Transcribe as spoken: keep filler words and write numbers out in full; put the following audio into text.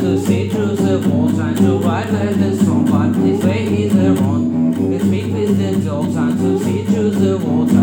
to see through the wall, trying to write like the song, but this way is the wrong. Let's speak with the dogs, trying to see through the wall.